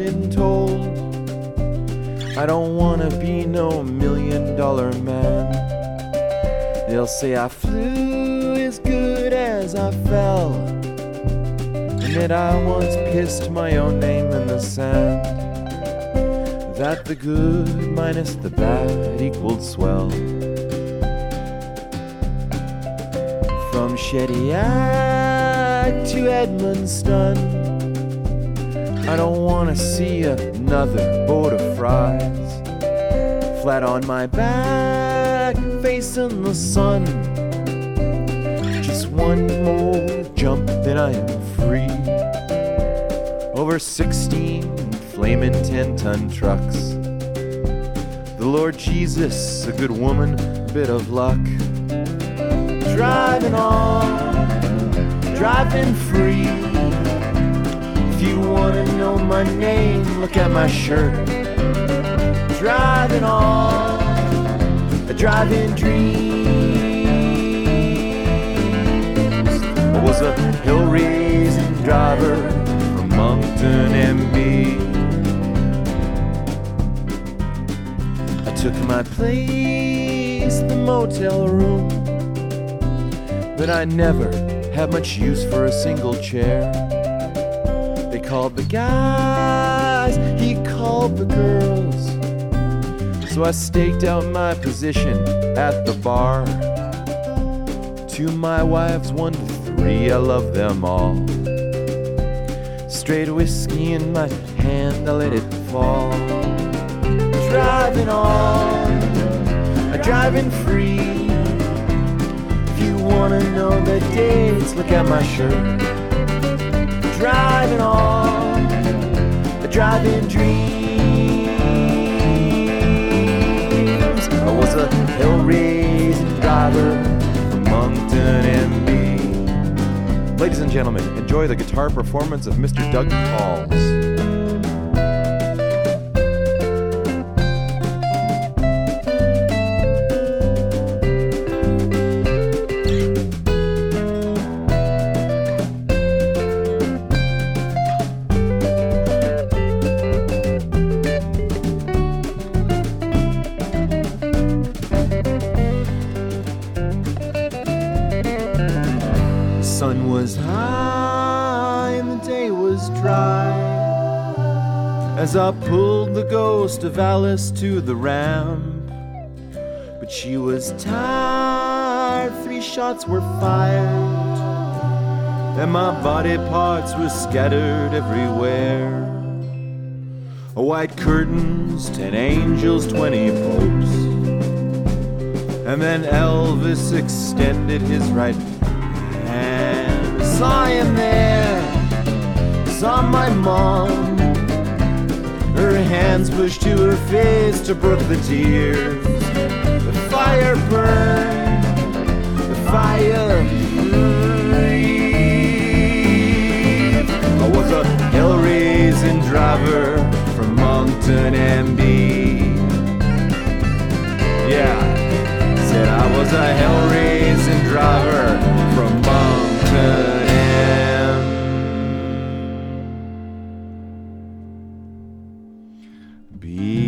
been told I don't wanna be no $1 million man. They'll say I flew as good as I fell, and that I once pissed my own name in the sand, that the good minus the bad equaled swell. From Shediac to Edmundston, I don't wanna see another boat of fries, flat on my back, facing the sun. Just one more jump, then I am free, over 16 flaming 10-ton trucks. The Lord Jesus, a good woman, bit of luck. Driving on, driving free. If you wanna know my name, look at my shirt. Driving on, a driving dreams. I was a hill-raising driver from Moncton, MB. I took my place, the motel room, but I never had much use for a single chair. They called the guys, he called the girls, so I staked out my position at the bar. To my wives 1 to 3, I love them all. Straight whiskey in my hand, I let it fall. Driving on, driving free. If you wanna know the dates, look at my shirt. Driving on, driving dreams. I was a hill-raising driver from Moncton, MB. Ladies and gentlemen, enjoy the guitar performance of Mr. Doug Pauls. The sun was high and the day was dry as I pulled the ghost of Alice to the ramp. But she was tired, 3 shots were fired, and my body parts were scattered everywhere. White curtains, 10 angels, 20 popes, and then Elvis extended his right hand. Saw him there, saw my mom, her hands pushed to her face to brook the tears. The fire burned, the fire breathed. I was a hell-raising driver from Moncton, MB. Yeah, said I was a hell-raising driver from Moncton, MB.